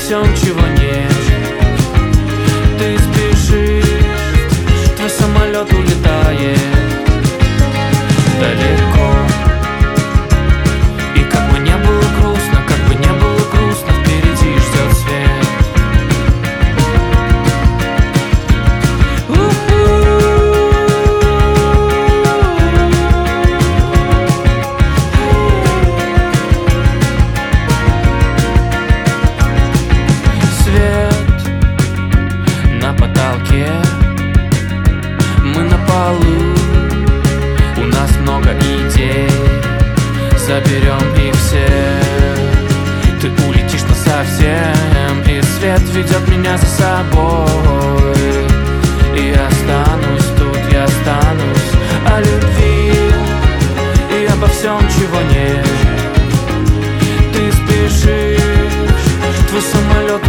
всем, чего нет. Ты спешишь, твой самолет улетает далеко. И как бы не было грустно, как бы не было грустно, впереди ждет свет. Свет на потолке, мы на полу, у нас много идей, заберем их все. Ты улетишь насовсем, и свет ведет меня за собой. И я останусь тут, я останусь о любви и обо всем, чего нет. Ты спешишь, твой самолет